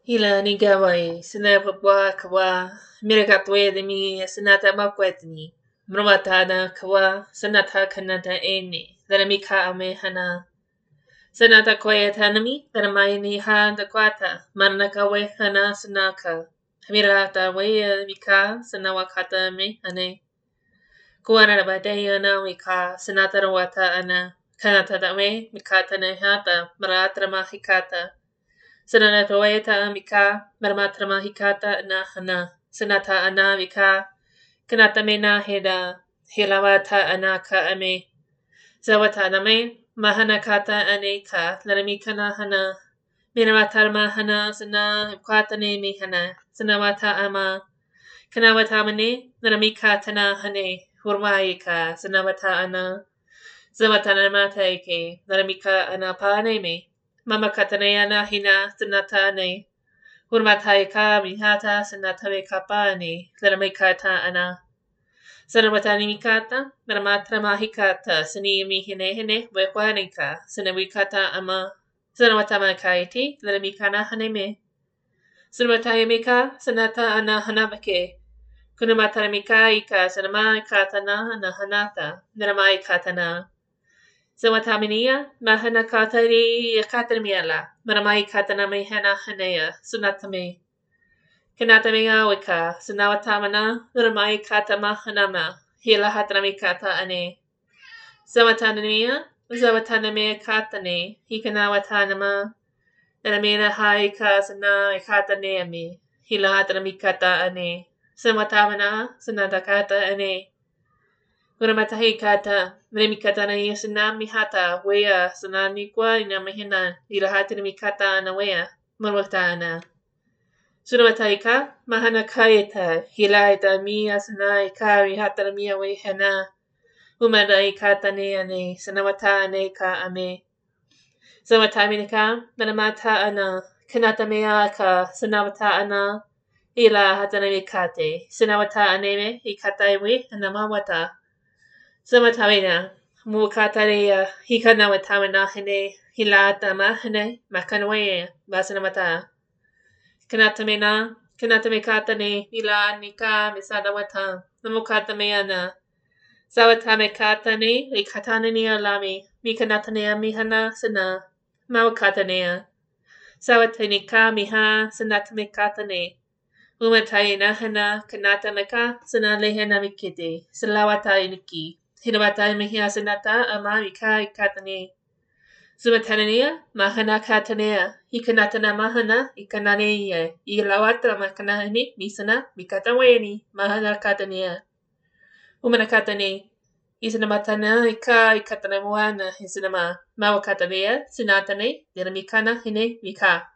Hila ni gawai, sina papua kawa, miraka twe de mi, sinata makwetni. Mramatana kawa, sanata kanata eni, mika ame hana. Sanata kwaya tanami, ni ha da kwata, manaka we hana sanaka. Mirata we mika, sanawakata me hane. Kuana badaya na mika, sanata wata ana. Kanata da me, mikata ne hata, maratra mahikata. Sanata weta mika, marmatra mahikata na hana. Sanata ana mika, kanata me na heda, hilawata anaka ame. Zawata na me, mahana kata ane ka, laramika na hana. Minamata mahana, sana kwata ne mi hana. Sanawata ama, kanawata mane, laramika tana hane. Hurmaika, sanawata ana. Zawata na mata eke, laramika ana pa ne me. Mama katanea hina sanata ne. Hurmatai ka mihata sanata me kapani. Laramikata ana. Sanawatani mikata, Naramatra mahikata, Sani mihine hine, Wekwanika, Sanawikata ama. Sanawatama kaiti, Laramikana haneme. Sanawatayamika, Sanata ana hanabake. Kunamataramika ika, Sanama katana na hanata, Naramai katana. Sawataminia, Mahana Katari Katarmiela, Maramai Katana Mehana Hanea, Sunatame. Kanatamia Wika, Sunawatamana, Maramai Katama Hanama, Hila Hatrami Kata Ane. Sawatanamia, Zawataname Katane, Hikanawatanama, Namina Haika Sana Kataneami, Hila Hatrami Kata Ane. Sawatamana, Sunatakata Ane. Kuramatahi kata, Mrimikata na yasina mihata, wea, sananikwa ina mahina, ilahati na mikata na wea, marwatana. Sunamataika, mahana kayeta, hilaita mia sana ikari hata na mia wehana, umada ikata ne ane, sanawata ne ka ame. Samataminaka, manamata ana, kanata mea ka, sanawata ana, ila hata na mikate, sanawata aneme, ikata ewe, anamawata. Samatawina, Mukataria, Hikanawatawina hene, Hilatama hene, Makanawaya, Basanamata. Kanatamena, Kanatamekatane, Ila Nika, Misadawata, Namukatameana. Sawatamekatane, Likatanania lami, Mikanatanea mihana sana, Maukatanea. Sawatanika miha, Sanatamekatane. Umatayina hana, Kanatameka, Sanalehena mikite, Salawatainiki. Hinawata mihia sanata ama mika ikatane. Sumatanania, mahana katanea, hikanatana mahana, ikananea, ilawatra makanahani, misana, mikataweni, mahana katanea. Umanakatane, isanamatana, ikatanamuana, isanama, mawakatanea, sinatane, dinamikana, hine, mika.